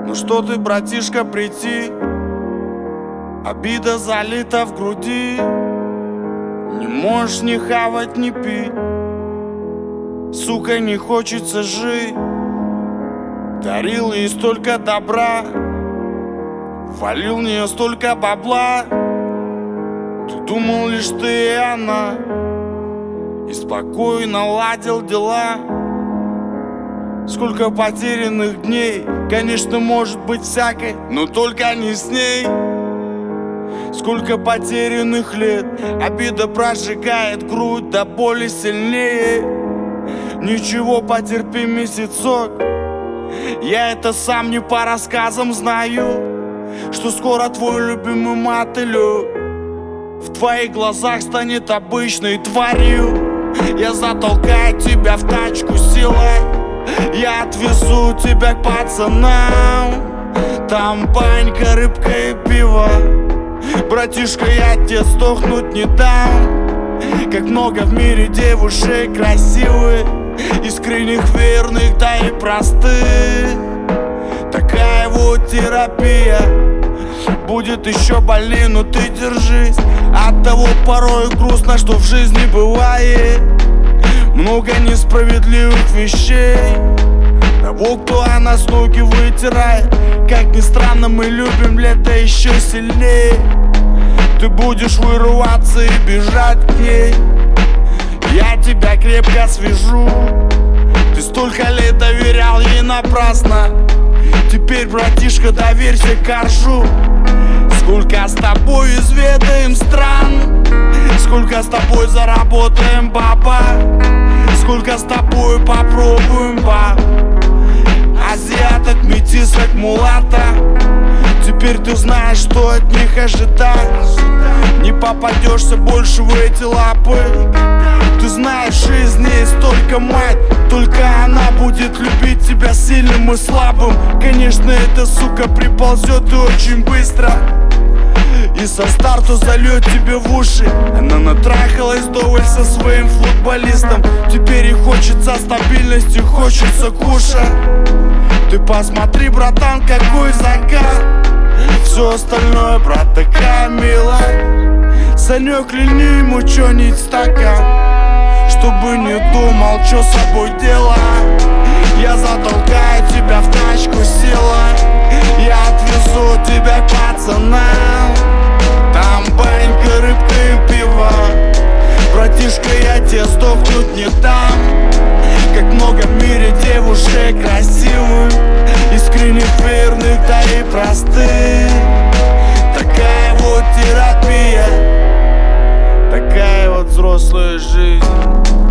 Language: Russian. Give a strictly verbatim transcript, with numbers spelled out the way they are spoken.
Ну что ты, братишка, прийти? Обида залита в груди. Не можешь ни хавать, ни пить. Сука, не хочется жить. Дарил ей столько добра, валил в нее столько бабла. Ты думал лишь ты и она, и спокойно ладил дела. Сколько потерянных дней, конечно, может быть всякой, но только не с ней. Сколько потерянных лет, обида прожигает грудь до боли сильнее. Ничего, потерпи месяцок, я это сам не по рассказам знаю, что скоро твой любимый мотылек в твоих глазах станет обычной тварью. Я затолкаю тебя в тачку силой, я отвезу тебя к пацанам. Там банька, рыбка и пиво. Братишка, я тебе сдохнуть не дам. Как много в мире девушек красивых, искренних, верных, да и простых. Такая вот терапия. Будет еще больнее, но ты держись. От того порой грустно, что в жизни бывает много несправедливых вещей. Того, кто о нас ноги вытирает. Как ни странно, мы любим лето еще сильнее. Ты будешь вырываться и бежать к ней, я тебя крепко свяжу. Ты столько лет доверял ей напрасно. Теперь, братишка, доверься коржу. Сколько с тобой изведаем стран, сколько с тобой заработаем баба, сколько с тобой попробуем баб. Азиаток, метисок, мулата. Теперь ты знаешь, что от них ожидать. Не попадешься больше в эти лапы. Ты знаешь, жизнь есть только мать. Только она будет любить тебя сильным и слабым. Конечно, эта сука приползет и очень быстро, и со старту зальет тебе в уши. Она натрахалась вдоволь со своим футболистом. Теперь ей хочется стабильности, хочется куша. Ты посмотри, братан, какой закат. Все остальное, брат, такая милая. Санек, льни ему чё-нибудь стакан, чтобы не думал, чё с собой делать. Я затолкаю тебя в тачку силой, я отвезу тебя к пацанам. Там банька, рыбка и пиво. Братишка, я тебе сдохнуть не дам. Как много в мире девушек красивых, искренних, верных, да и простых. Такая вот терапия, такая вот взрослая жизнь.